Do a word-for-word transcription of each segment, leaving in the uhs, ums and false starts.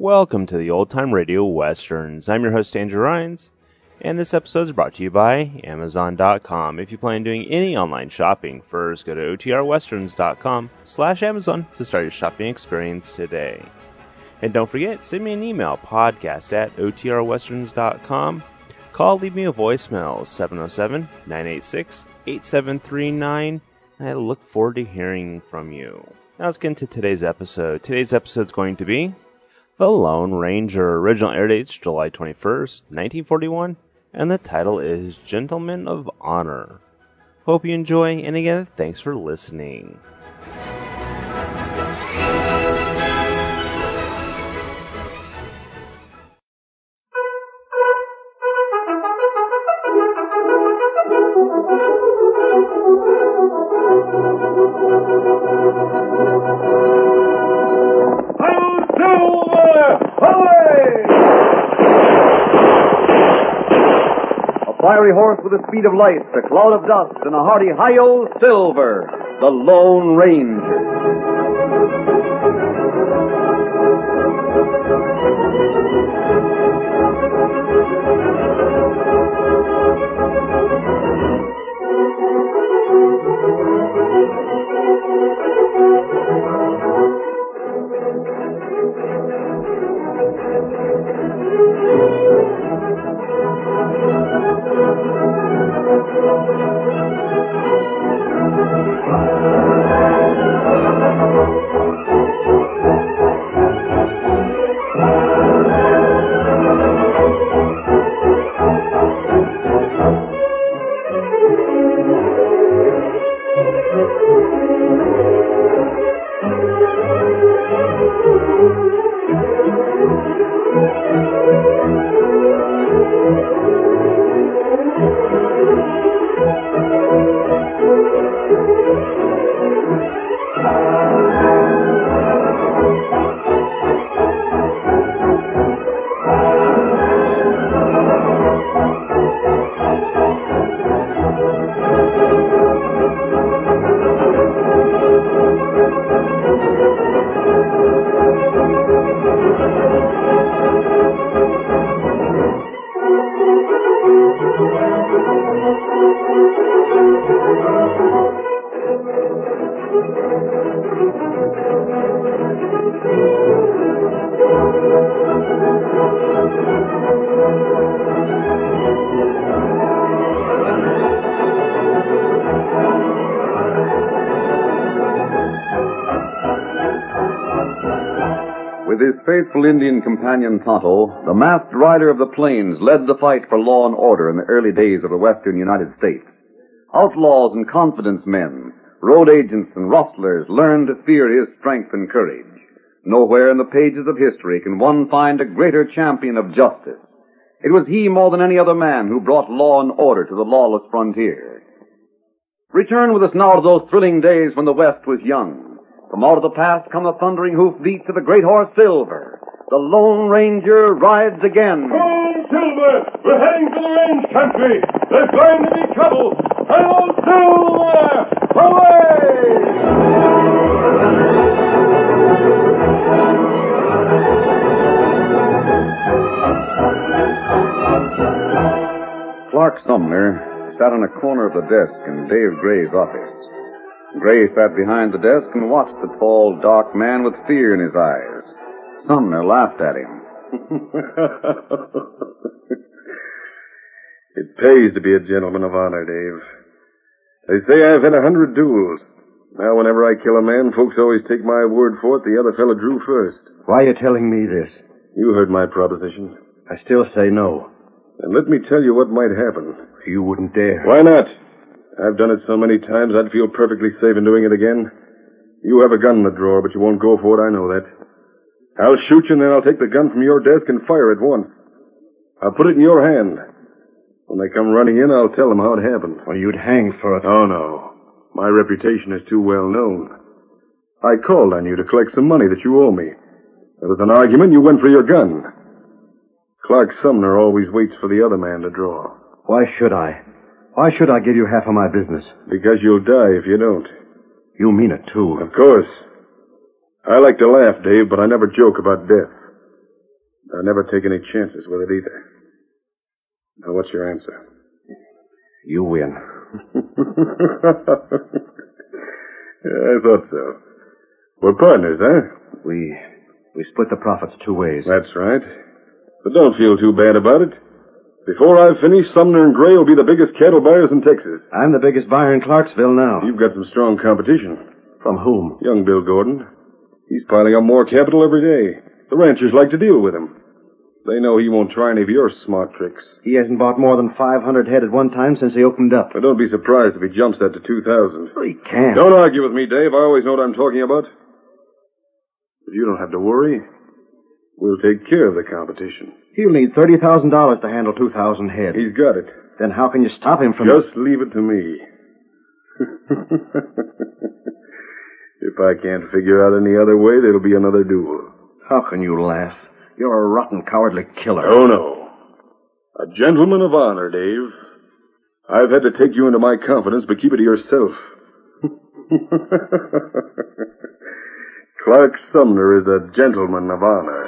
Welcome to the Old Time Radio Westerns. I'm your host, Andrew Rhines, and this episode is brought to you by Amazon dot com. If you plan on doing any online shopping, first go to O T R westerns dot com slash Amazon to start your shopping experience today. And don't forget, send me an email, podcast at O T R westerns dot com. Call, leave me a voicemail, seven oh seven, nine eight six, eight seven three nine. I look forward to hearing from you. Now let's get into today's episode. Today's episode is going to be The Lone Ranger. Original air dates July twenty-first, nineteen forty-one, and the title is Gentlemen of Honor. Hope you enjoy, and again, thanks for listening. Fiery horse with the speed of light, a cloud of dust, and a hearty hi-yo, Silver, the Lone Ranger. With his faithful Indian companion Tonto, the masked rider of the plains led the fight for law and order in the early days of the western United States. Outlaws and confidence men, road agents and rustlers learned to fear his strength and courage. Nowhere in the pages of history can one find a greater champion of justice. It was he more than any other man who brought law and order to the lawless frontier. Return with us now to those thrilling days when the West was young. From out of the past come the thundering hoofbeats of the great horse Silver. The Lone Ranger rides again. Come, Silver! We're heading for the range country! There's going to be trouble! Hello, Silver! Away! Clark Sumner sat on a corner of the desk in Dave Gray's office. Gray sat behind the desk and watched the tall, dark man with fear in his eyes. Sumner laughed at him. It pays to be a gentleman of honor, Dave. They say I've had a hundred duels. Now, whenever I kill a man, folks always take my word for it the other fellow drew first. Why are you telling me this? You heard my proposition. I still say no. And let me tell you what might happen. You wouldn't dare. Why not? I've done it so many times I'd feel perfectly safe in doing it again. You have a gun in the drawer, but you won't go for it, I know that. I'll shoot you, and then I'll take the gun from your desk and fire at once. I'll put it in your hand. When they come running in, I'll tell them how it happened. Well, you'd hang for it. Oh, no. My reputation is too well known. I called on you to collect some money that you owe me. There was an argument, you went for your gun. Clark Sumner always waits for the other man to draw. Why should I? Why should I give you half of my business? Because you'll die if you don't. You mean it, too. Of course. I like to laugh, Dave, but I never joke about death. I never take any chances with it either. Now, what's your answer? You win. Yeah, I thought so. We're partners, huh? We we split the profits two ways. That's right. But don't feel too bad about it. Before I've finished, Sumner and Gray will be the biggest cattle buyers in Texas. I'm the biggest buyer in Clarksville now. You've got some strong competition. From whom? Young Bill Gordon. He's piling up more capital every day. The ranchers like to deal with him. They know he won't try any of your smart tricks. He hasn't bought more than five hundred head at one time since he opened up. But don't be surprised if he jumps that to two thousand. Well, he can't. Don't argue with me, Dave. I always know what I'm talking about. But you don't have to worry. We'll take care of the competition. He'll need thirty thousand dollars to handle two thousand head. He's got it. Then how can you stop him from... Just leave it to me. If I can't figure out any other way, there'll be another duel. How can you laugh? You're a rotten, cowardly killer. Oh, no. A gentleman of honor, Dave. I've had to take you into my confidence, but keep it to yourself. Clark Sumner is a gentleman of honor.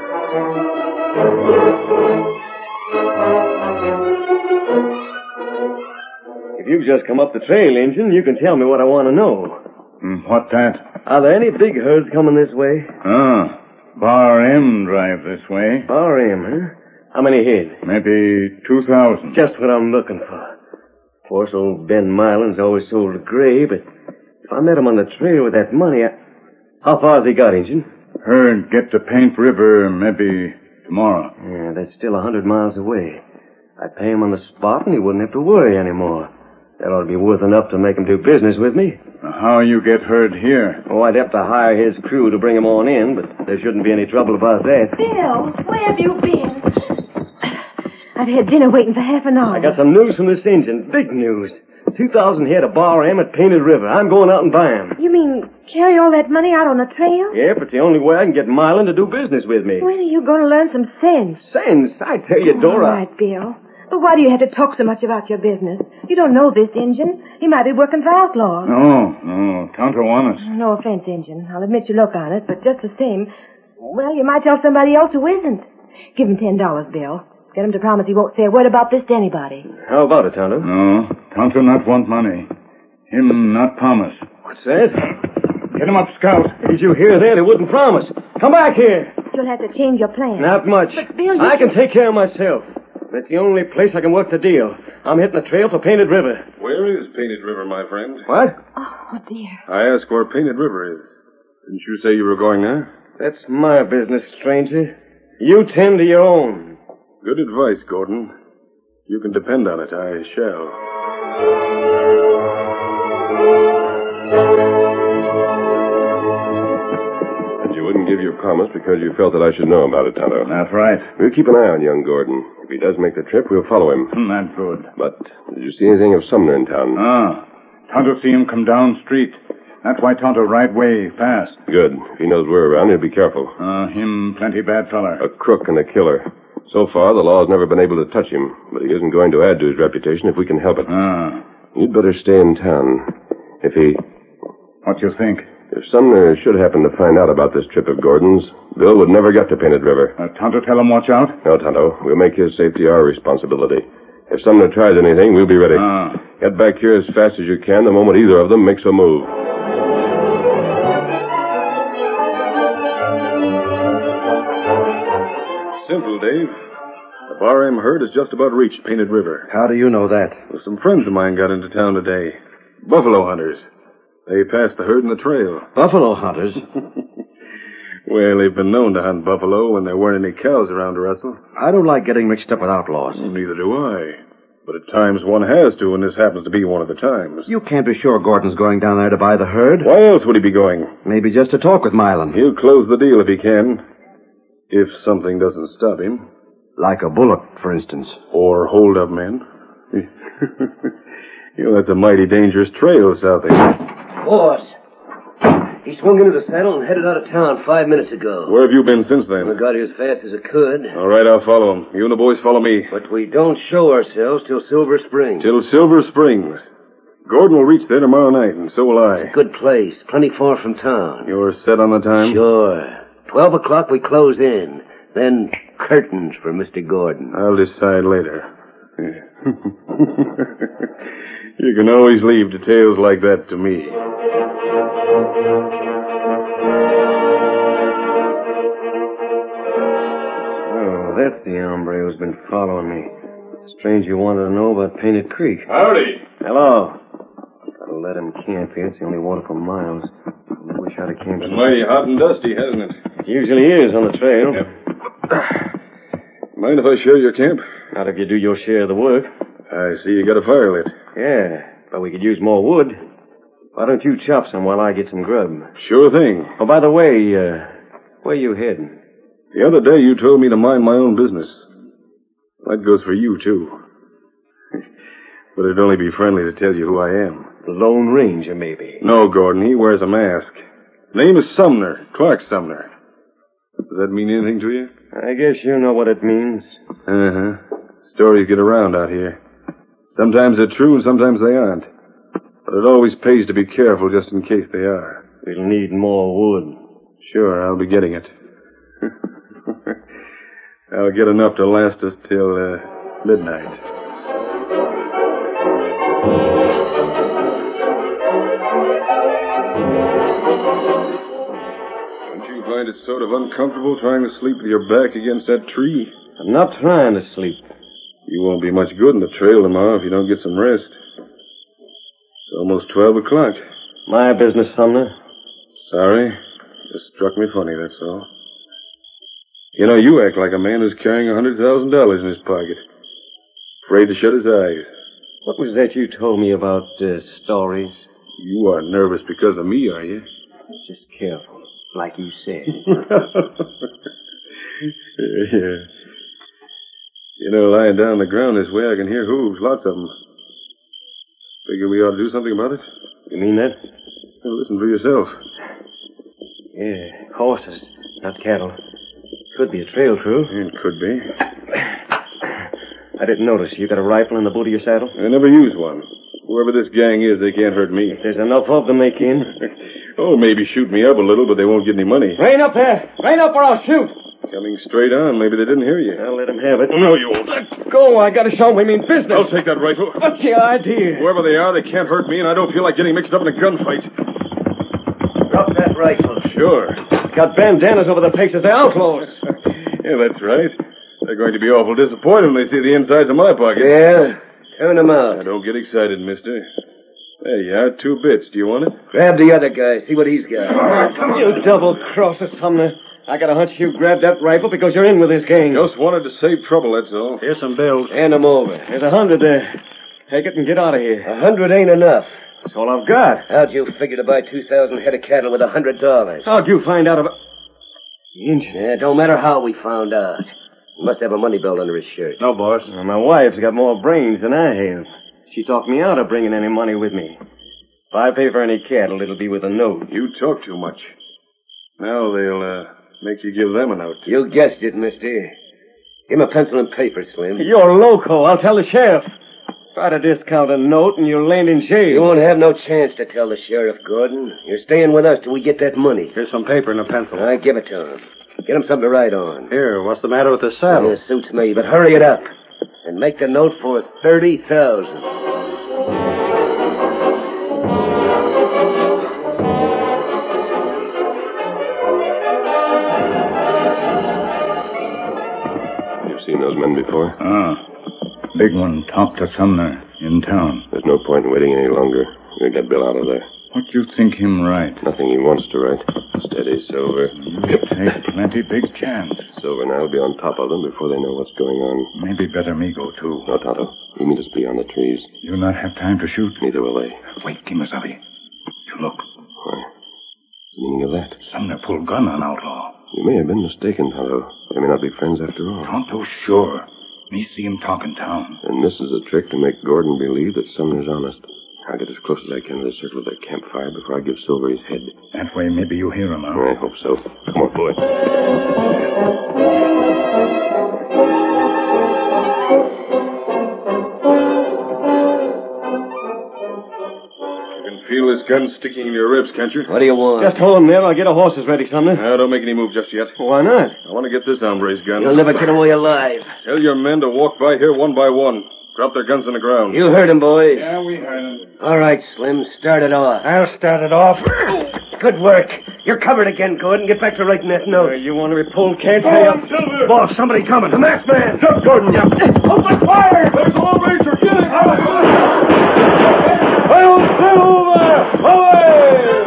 If you've just come up the trail, Injun, you can tell me what I want to know. Mm, what that? Are there any big herds coming this way? Ah, Bar M drive this way. Bar M, huh? How many head? Maybe two thousand. Just what I'm looking for. Of course, old Ben Milan's always sold to Gray, but if I met him on the trail with that money, I... How far's he got, Injun? Herd get to Paint River maybe tomorrow. Yeah, that's still a hundred miles away. I'd pay him on the spot, and he wouldn't have to worry anymore. That ought to be worth enough to make him do business with me. How you get herd here? Oh, I'd have to hire his crew to bring him on in, but there shouldn't be any trouble about that. Bill, where have you been? I've had dinner waiting for half an hour. I got some news from this engine. Big news. Two thousand head of Bar M at Painted River. I'm going out and buy 'em. You mean carry all that money out on the trail? Yeah, but it's the only way I can get Milan to do business with me. When are you going to learn some sense? Sense? I tell you, Dora. All right, Bill. But why do you have to talk so much about your business? You don't know this Injun. He might be working for outlaws. No, no. Tonto want us. No offense, Injun. I'll admit you look on it, but just the same, well, you might tell somebody else who isn't. Give him ten dollars, Bill. Get him to promise he won't say a word about this to anybody. How about it, Tonto? No, Tonto not want money. Him not promise. What's that? Get him up, Scout. Did you hear that? He wouldn't promise. Come back here. You'll have to change your plan. Not much. But, Bill, you... I can take care of myself. That's the only place I can work the deal. I'm hitting the trail for Painted River. Where is Painted River, my friend? What? Oh, dear. I asked where Painted River is. Didn't you say you were going there? That's my business, stranger. You tend to your own. Good advice, Gordon. You can depend on it. I shall. And you wouldn't give your promise because you felt that I should know about it, Tonto. That's right. We'll keep an eye on young Gordon. If he does make the trip, we'll follow him. Hmm, that's good. But did you see anything of Sumner in town? Ah, Tonto see him come down street. That's why Tonto right way fast. Good. If he knows we're around, he'll be careful. Uh, him plenty bad feller. A crook and a killer. So far, the law's never been able to touch him, but he isn't going to add to his reputation if we can help it. Ah. You'd better stay in town. If he... What you think? If Sumner should happen to find out about this trip of Gordon's, Bill would never get to Painted River. Uh, Tonto tell him watch out? No, Tonto. We'll make his safety our responsibility. If Sumner tries anything, we'll be ready. Ah. Get back here as fast as you can the moment either of them makes a move. Simple, Dave. The Bar M herd has just about reached Painted River. How do you know that? Well, some friends of mine got into town today. Buffalo hunters. They passed the herd in the trail. Buffalo hunters? Well, they've been known to hunt buffalo when there weren't any cows around to rustle. I don't like getting mixed up with outlaws. Well, neither do I. But at times one has to, and this happens to be one of the times. You can't be sure Gordon's going down there to buy the herd. Why else would he be going? Maybe just to talk with Milan. He'll close the deal if he can. If something doesn't stop him. Like a bullet, for instance. Or hold up men. You know, that's a mighty dangerous trail south of here. Boss. He swung into the saddle and headed out of town five minutes ago. Where have you been since then? I got here as fast as I could. All right, I'll follow him. You and the boys follow me. But we don't show ourselves till Silver Springs. Till Silver Springs. Gordon will reach there tomorrow night, and so will I. It's a good place. Plenty far from town. You're set on the time? Sure. Twelve o'clock we close in. Then curtains for Mister Gordon. I'll decide later. You can always leave details like that to me. Oh, that's the hombre who's been following me. Strange you wanted to know about Painted Creek. Howdy. Hello. Gotta let him camp here. It's the only water for miles. I wish I'd have camped. Been mighty hot and dusty, hasn't it? It usually is on the trail. Yep. Mind if I share your camp? Not if you do your share of the work. I see you got a fire lit. Yeah, but we could use more wood. Why don't you chop some while I get some grub? Sure thing. Oh, by the way, uh, where you heading? The other day you told me to mind my own business. That goes for you, too. But it'd only be friendly to tell you who I am. The Lone Ranger, maybe. No, Gordon. He wears a mask. Name is Sumner. Clark Sumner. Does that mean anything to you? I guess you know what it means. Uh-huh. Stories get around out here. Sometimes they're true and sometimes they aren't. But it always pays to be careful just in case they are. We'll need more wood. Sure, I'll be getting it. I'll get enough to last us till uh, midnight. Don't you find it sort of uncomfortable trying to sleep with your back against that tree? I'm not trying to sleep. You won't be much good in the trail tomorrow if you don't get some rest. It's almost twelve o'clock. My business, Sumner. Sorry. Just struck me funny, that's all. You know, you act like a man who's carrying a hundred thousand dollars in his pocket. Afraid to shut his eyes. What was that you told me about uh, stories? You aren't nervous because of me, are you? Just careful, like you said. Yeah. You know, lying down on the ground this way, I can hear hooves, lots of them. Figure we ought to do something about it. You mean that? Well, listen for yourself. Yeah, horses, not cattle. Could be a trail crew. It could be. I didn't notice. You got a rifle in the boot of your saddle? I never use one. Whoever this gang is, they can't hurt me. If there's enough of them, they can. Oh, maybe shoot me up a little, but they won't get any money. Rein up there! Rein up or I'll shoot! Coming straight on. Maybe they didn't hear you. I'll let them have it. No, you won't. Let go. I gotta show them we mean business. I'll take that rifle. What's the idea? Whoever they are, they can't hurt me, and I don't feel like getting mixed up in a gunfight. Drop that rifle. Sure. Got bandanas over their faces. They're outlaws. Yeah, that's right. They're going to be awful disappointed when they see the insides of my pocket. Yeah? Turn them out. Now, don't get excited, mister. There you are, two bits. Do you want it? Grab the other guy. See what he's got. You double-crosser, Sumner. I got a hunch you grabbed that rifle because you're in with this gang. Just wanted to save trouble, that's all. Here's some bills. Hand them over. There's a hundred there. Take it and get out of here. A hundred ain't enough. That's all I've got. How'd you figure to buy two thousand head of cattle with a hundred dollars? How'd you find out about... Injun. Yeah, don't matter how we found out. He must have a money belt under his shirt. No, boss. Well, my wife's got more brains than I have. She talked me out of bringing any money with me. If I pay for any cattle, it'll be with a note. You talk too much. Now they'll, uh, make you give them a note. You guessed it, mister. Give him a pencil and paper, Slim. You're loco. I'll tell the sheriff. Try to discount a note and you'll land in jail. You won't have no chance to tell the sheriff, Gordon. You're staying with us till we get that money. Here's some paper and a pencil. All right, give it to him. Get him something to write on. Here, what's the matter with the saddle? Yeah, suits me, but hurry it up. And make the note for thirty thousand. Seen those men before? Ah. Big one talked to Sumner in town. There's no point in waiting any longer. We'll get Bill out of there. What you think him right? Nothing he wants to write. Steady, Silver. You take plenty big chance. Silver and I'll be on top of them before they know what's going on. Maybe better me go, too. No, Tonto. We meet us beyond the trees. You'll not have time to shoot. Neither will they. Wait, Kimasabi. You look. Why? What's the meaning of that? Sumner pulled gun on outlaw. You may have been mistaken, Tonto. They may not be friends after all. Tonto, sure. Me see him talk in town. And this is a trick to make Gordon believe that Sumner's honest. I'll get as close as I can to the circle of their campfire before I give Silver his head. That way, maybe you hear him, huh? I hope so. Come on, boy. You can feel this gun sticking in your ribs, can't you? What do you want? Just hold him there. I'll get our horses ready, Sumner. Now, don't make any move just yet. Why not? I want to get this hombre's guns. You'll never get away alive. Tell your men to walk by here one by one. Drop their guns on the ground. You heard him, boys. Yeah, we heard him. All right, Slim. Start it off. I'll start it off. Good work. You're covered again, Gordon. Get back to writing that note. Uh, you want to be pulled, can't Go say on, Silver! Boss, somebody coming. The masked man. Jump, Gordon! Yeah. Open fire! There's a Lone Ranger! Get him! Hail Silver! Away!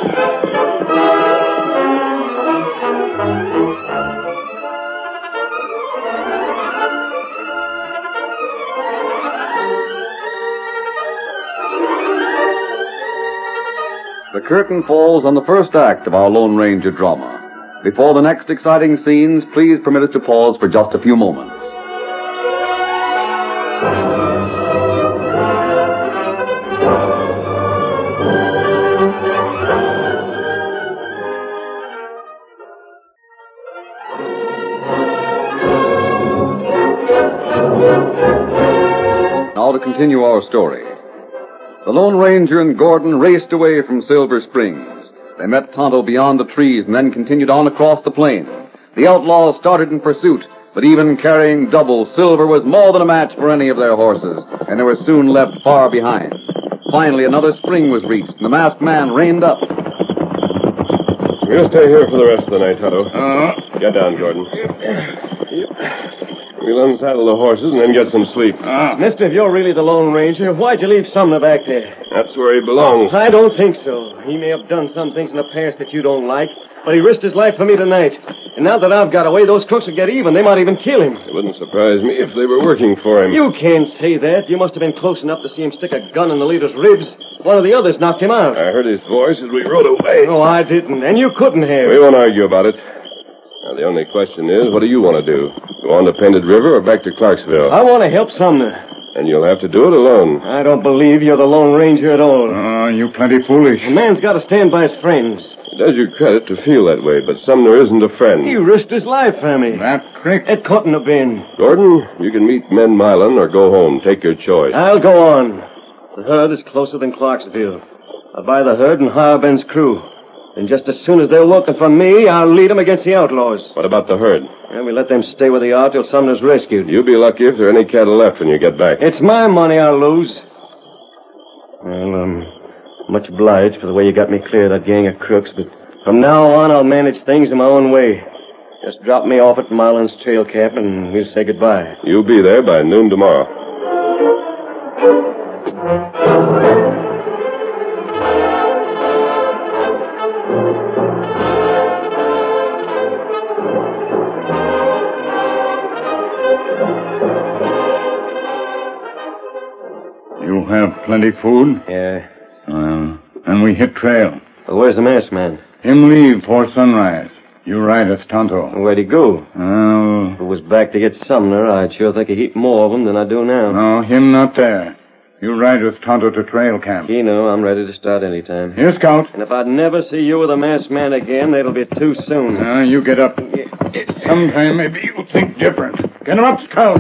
The curtain falls on the first act of our Lone Ranger drama. Before the next exciting scenes, please permit us to pause for just a few moments. Now to continue our story. The Lone Ranger and Gordon raced away from Silver Springs. They met Tonto beyond the trees and then continued on across the plain. The outlaws started in pursuit, but even carrying double, Silver was more than a match for any of their horses, and they were soon left far behind. Finally, another spring was reached, and the masked man reined up. We'll stay here for the rest of the night, Tonto. Uh-huh. Get down, Gordon. We'll unsaddle the horses and then get some sleep. Uh, Mister, if you're really the Lone Ranger, why'd you leave Sumner back there? That's where he belongs. I don't think so. He may have done some things in the past that you don't like, but he risked his life for me tonight. And now that I've got away, those crooks will get even. They might even kill him. It wouldn't surprise me if they were working for him. You can't say that. You must have been close enough to see him stick a gun in the leader's ribs. One of the others knocked him out. I heard his voice as we rode away. No, I didn't. And you couldn't have. We won't argue about it. Now, the only question is, what do you want to do? Go on to Pended River or back to Clarksville? I want to help Sumner. And you'll have to do it alone. I don't believe you're the Lone Ranger at all. Oh, you plenty foolish. A man's got to stand by his friends. It does you credit to feel that way, but Sumner isn't a friend. He risked his life for me. That trick. It couldn't have been. Gordon, you can meet Men Milan or go home. Take your choice. I'll go on. The herd is closer than Clarksville. I'll buy the herd and hire Ben's crew. And just as soon as they're looking for me, I'll lead them against the outlaws. What about the herd? And we let them stay where they are till Sumner's rescued. You'll be lucky if there are any cattle left when you get back. It's my money I'll lose. Well, I'm much obliged for the way you got me clear of that gang of crooks, but from now on I'll manage things in my own way. Just drop me off at Marlin's trail camp and we'll say goodbye. You'll be there by noon tomorrow. You have plenty food? Yeah. Well, and we hit trail. Well, where's the masked man? Him leave before sunrise. You ride us, Tonto. Where'd he go? Oh, If it was back to get Sumner, I'd sure think a heap more of them than I do now. no, him not there. You ride with Tonto to trail camp. Keno, I'm ready to start any time. Here, Scout. And if I'd never see you with a masked man again, that'll be too soon. Uh, you get up. Sometime maybe you'll think different. Get him up, Scout.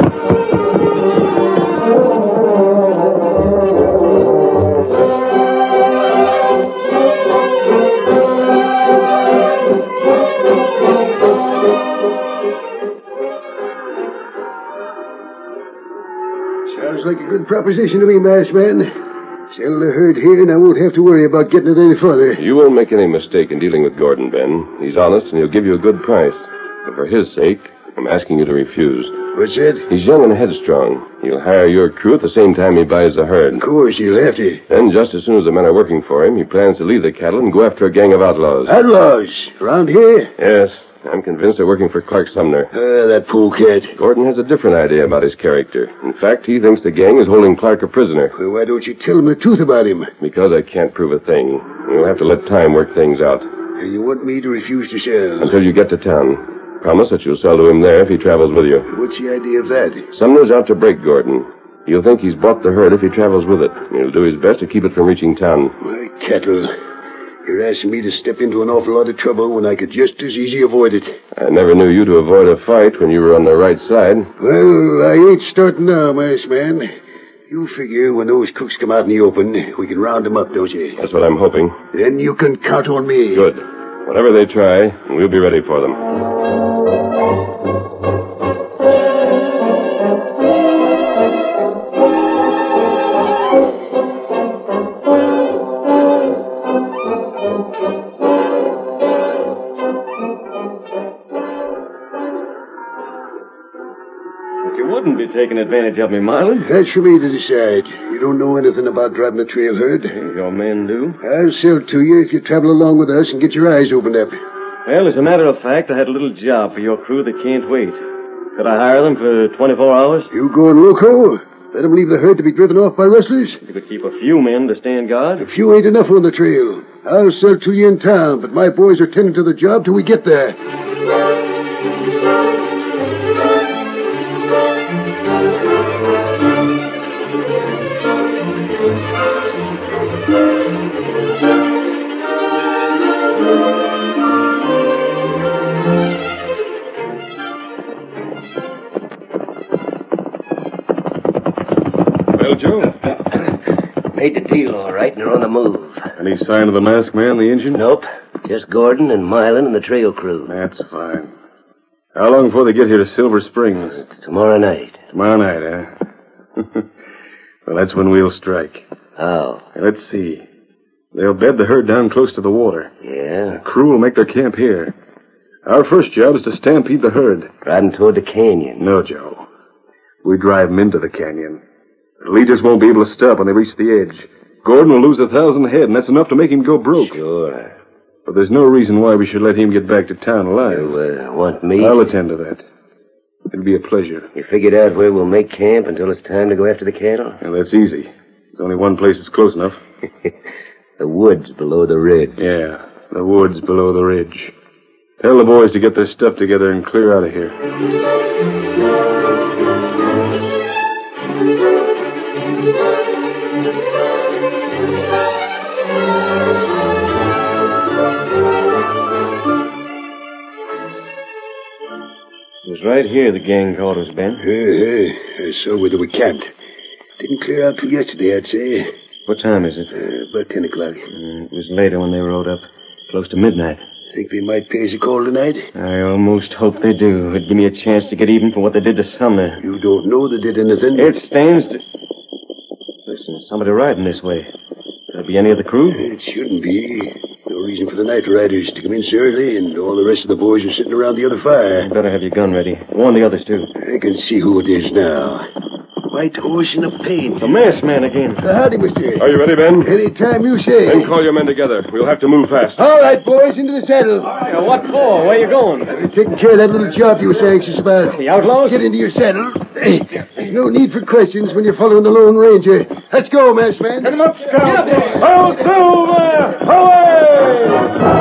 Sounds like a good proposition to me, masked man. Settle the herd here, and I won't have to worry about getting it any further. You won't make any mistake in dealing with Gordon, Ben. He's honest, and he'll give you a good price. But for his sake, I'm asking you to refuse. What's that? He's young and headstrong. He'll hire your crew at the same time he buys the herd. Of course, you'll have to. Then, just as soon as the men are working for him, he plans to leave the cattle and go after a gang of outlaws. Outlaws? Around here? Yes, I'm convinced they're working for Clark Sumner. Ah, that polecat. Gordon has a different idea about his character. In fact, he thinks the gang is holding Clark a prisoner. Well, why don't you tell him the truth about him? Because I can't prove a thing. You'll have to let time work things out. And you want me to refuse to sell? Until you get to town. Promise that you'll sell to him there if he travels with you. What's the idea of that? Sumner's out to break Gordon. He'll think he's bought the herd if he travels with it. He'll do his best to keep it from reaching town. My cattle. You're asking me to step into an awful lot of trouble when I could just as easy avoid it. I never knew you to avoid a fight when you were on the right side. Well, I ain't starting now, masked man. You figure when those cooks come out in the open, we can round them up, don't you? That's what I'm hoping. Then you can count on me. Good. Whatever they try, we'll be ready for them. Taking advantage of me, Marlin. That's for me to decide. You don't know anything about driving a trail herd. Your men do. I'll sell to you if you travel along with us and get your eyes opened up. Well, as a matter of fact, I had a little job for your crew that can't wait. Could I hire them for twenty-four hours? You going loco? Let them leave the herd to be driven off by rustlers? You could keep a few men to stand guard. A few ain't enough on the trail. I'll sell to you in town, but my boys are tending to the job till we get there. Well, Joe? Made the deal all right, and they're on the move. Any sign of the masked man, the engine? Nope. Just Gordon and Milan and the trail crew. That's fine. How long before they get here to Silver Springs? Tomorrow night. Tomorrow night, huh? Well, that's when we'll strike. How? Let's see. They'll bed the herd down close to the water. Yeah? The crew will make their camp here. Our first job is to stampede the herd. Riding toward the canyon. No, Joe. We drive them into the canyon. The leaders won't be able to stop when they reach the edge. Gordon will lose a thousand head, and that's enough to make him go broke. Sure. But there's no reason why we should let him get back to town alive. You uh, want me? I'll attend to that. It'll be a pleasure. You figured out where we'll make camp until it's time to go after the cattle? Well, that's easy. There's only one place that's close enough. The woods below the ridge. Yeah, the woods below the ridge. Tell the boys to get their stuff together and clear out of here. It was right here the gang caught us, Ben. Uh, uh, I saw whether we camped. Didn't clear out till yesterday, I'd say. What time is it? Uh, about ten o'clock. Uh, it was later when they rode up. Close to midnight. Think they might pay us a call tonight? I almost hope they do. It'd give me a chance to get even for what they did to Sumner. You don't know they did anything? It stands to... Listen, somebody riding this way. Could it be any of the crew? It shouldn't be. No reason for the night riders to come in so early, and all the rest of the boys are sitting around the other fire. You better have your gun ready. Warn the others, too. I can see who it is now. White horse in a paint. The masked man again. Uh, howdy, mister. Are you ready, Ben? Any time you say. Then call your men together. We'll have to move fast. All right, boys, into the saddle. Uh, what for? Where you going? I've been taking care of that little job you were so anxious about. The outlaws? Get into your saddle. Hey, there's no need for questions when you're following the Lone Ranger. Let's go, masked man. Get him up, Scout. Ho, Silver! Away!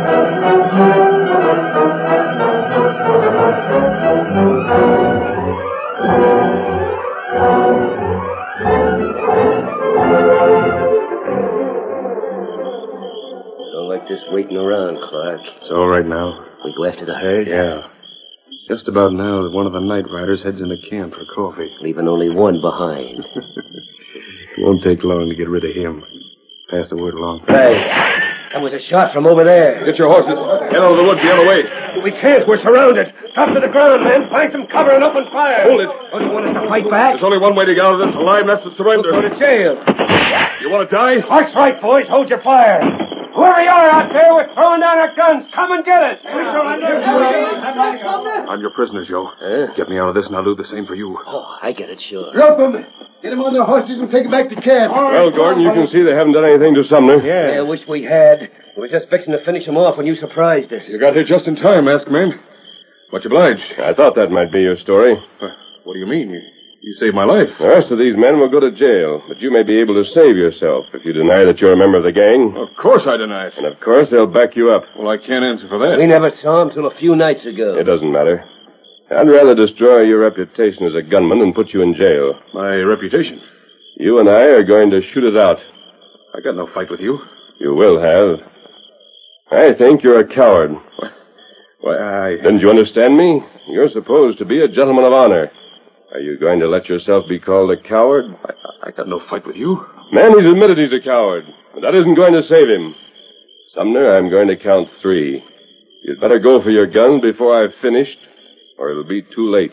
Don't like this waiting around, Clark. It's all right now. We go after the herd? Yeah. Just about now that one of the night riders heads into camp for coffee. Leaving only one behind. It won't take long to get rid of him. Pass the word along. Hey, that was a shot from over there. Get your horses. Get out of the woods the other way. We can't. We're surrounded. Drop to the ground, man. Find some cover and open fire. Hold it. Don't you want us to fight back? There's only one way to get out of this alive, and that's to surrender. We'll go to jail. You want to die? Clark's right, boys. Hold your fire. Whoever you are out there, we're throwing down our guns. Come and get us. We surrender. I'm your prisoner, Joe. Huh? Get me out of this, and I'll do the same for you. Oh, I get it, sure. Drop them. Get them on their horses and take them back to camp. Well, Gordon, you can see they haven't done anything to Sumner. Yeah, I wish we had. We were just fixing to finish him off when you surprised us. You got here just in time, masked man. Much obliged. I thought that might be your story. Uh, What do you mean? You, you saved my life. The rest of these men will go to jail, but you may be able to save yourself if you deny that you're a member of the gang. Of course I deny it. And of course they'll back you up. Well, I can't answer for that. We never saw him till a few nights ago. It doesn't matter. I'd rather destroy your reputation as a gunman than put you in jail. My reputation. You and I are going to shoot it out. I got no fight with you. You will have. I think you're a coward. Why, I... Didn't you understand me? You're supposed to be a gentleman of honor. Are you going to let yourself be called a coward? I, I got no fight with you. Man, he's admitted he's a coward, but that isn't going to save him. Sumner, I'm going to count three. You'd better go for your gun before I've finished, or it'll be too late.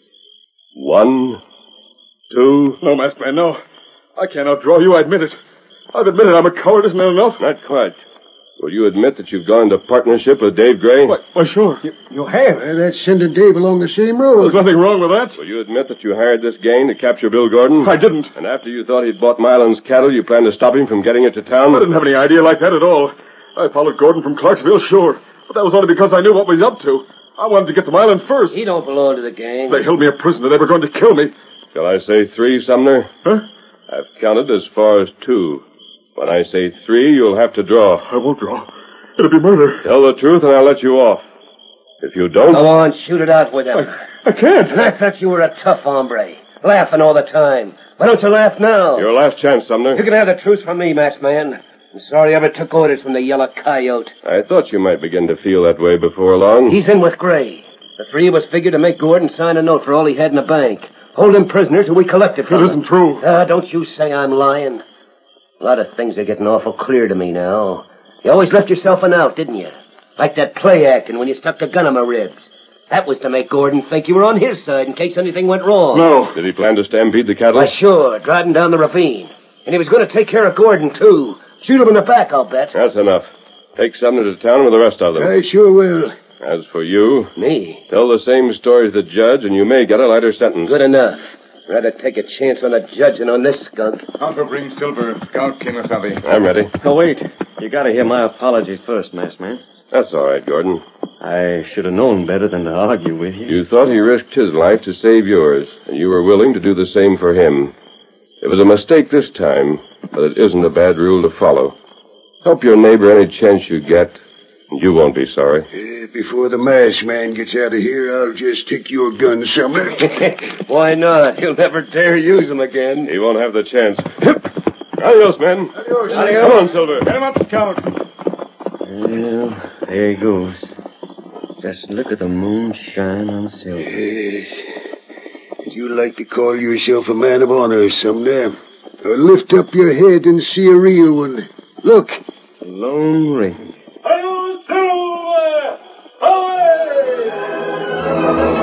One, two... No, masked man, no. I can't outdraw you, I admit it. I've admitted I'm a coward, isn't that enough? Not quite. Will you admit that you've gone into partnership with Dave Gray? Why, why sure. You, you have? Well, that's sending Dave along the same road. There's nothing wrong with that. Will you admit that you hired this gang to capture Bill Gordon? I didn't. And after you thought he'd bought Milan's cattle, you planned to stop him from getting it to town? I didn't have any idea like that at all. I followed Gordon from Clarksville, sure. But that was only because I knew what he was up to. I wanted to get to Milan first. He don't belong to the gang. They held me a prisoner. They were going to kill me. Shall I say three, Sumner? Huh? I've counted as far as two. When I say three, you'll have to draw. I won't draw. It'll be murder. Tell the truth and I'll let you off. If you don't... Go on, shoot it out with him. I, I can't. And I thought you were a tough hombre. Laughing all the time. Why don't you laugh now? Your last chance, Sumner. You can have the truth from me, masked man. I'm sorry I ever took orders from the Yellow Coyote. I thought you might begin to feel that way before long. He's in with Gray. The three of us figured to make Gordon sign a note for all he had in the bank. Hold him prisoner till we collected from It him. isn't true. Ah, don't you say I'm lying. A lot of things are getting awful clear to me now. You always left yourself an out, didn't you? Like that play acting when you stuck the gun in my ribs. That was to make Gordon think you were on his side in case anything went wrong. No. Did he plan to stampede the cattle? Why, sure, driving down the ravine. And he was going to take care of Gordon, too. Shoot him in the back, I'll bet. That's enough. Take Sumner to town with the rest of them. I sure will. As for you... Me? Tell the same story to the judge, and you may get a lighter sentence. Good enough. Rather take a chance on the judge than on this skunk. Tonto brings Silver, Scout Kemosabe. I'm ready. Oh, wait. You gotta hear my apologies first, masked man. That's all right, Gordon. I should have known better than to argue with you. You thought he risked his life to save yours, and you were willing to do the same for him. It was a mistake this time, but it isn't a bad rule to follow. Help your neighbor any chance you get, and you won't be sorry. Uh, before the masked man gets out of here, I'll just take your gun, Sumner. Why not? He'll never dare use them again. He won't have the chance. Adios, men. Adios. Adios. Come on, Silver. Get him up, Scout. Well, there he goes. Just look at the moon shine on Silver. Yes. Would you like to call yourself a man of honor, Sumner? Or lift up your head and see a real one? Look. The Lone Ranger. Hello, Silver! Away!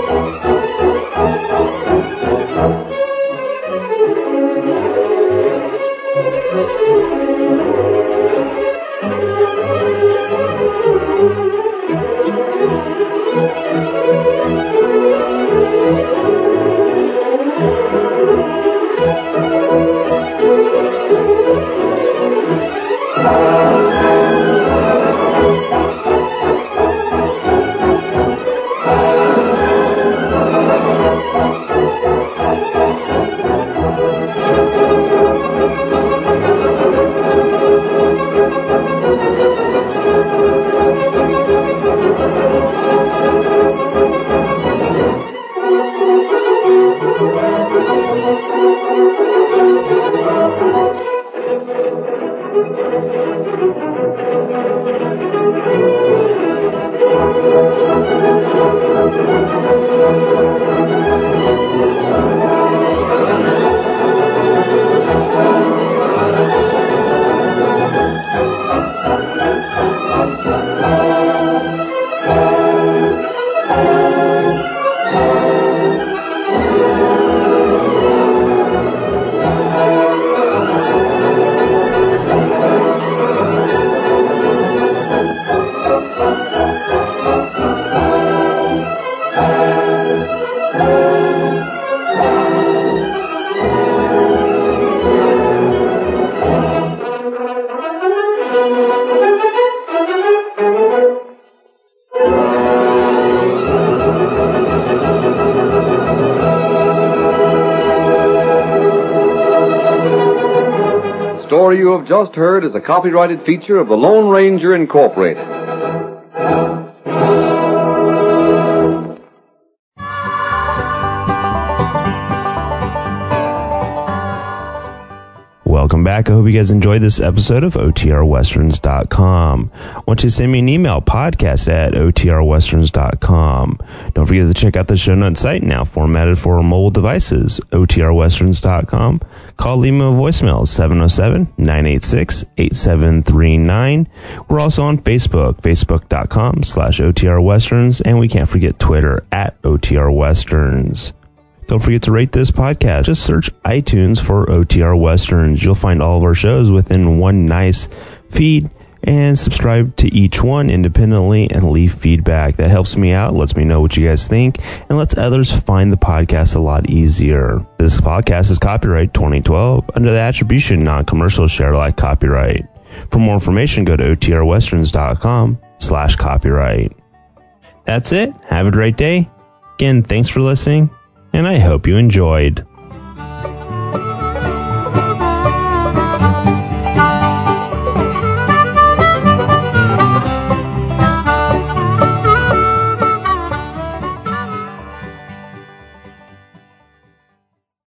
story you have just heard is a copyrighted feature of the Lone Ranger Incorporated. Welcome welcome back. I hope you guys enjoyed this episode of O T R Westerns dot com. I want you to send me an email, podcast at O T R Westerns dot com. Don't forget to check out the show notes site, now formatted for mobile devices, O T R Westerns dot com. Call, leave me a voicemail, seven oh seven, nine eight six, eight seven three nine. We're also on Facebook, facebook.com slash OTR Westerns, and we can't forget Twitter at O T R Westerns. Don't forget to rate this podcast. Just search iTunes for O T R Westerns. You'll find all of our shows within one nice feed, and subscribe to each one independently and leave feedback. That helps me out, lets me know what you guys think, and lets others find the podcast a lot easier. This podcast is copyright twenty twelve under the attribution non-commercial share alike copyright. For more information, go to O T R Westerns dot com slash copyright. That's it. Have a great day. Again, thanks for listening, and I hope you enjoyed.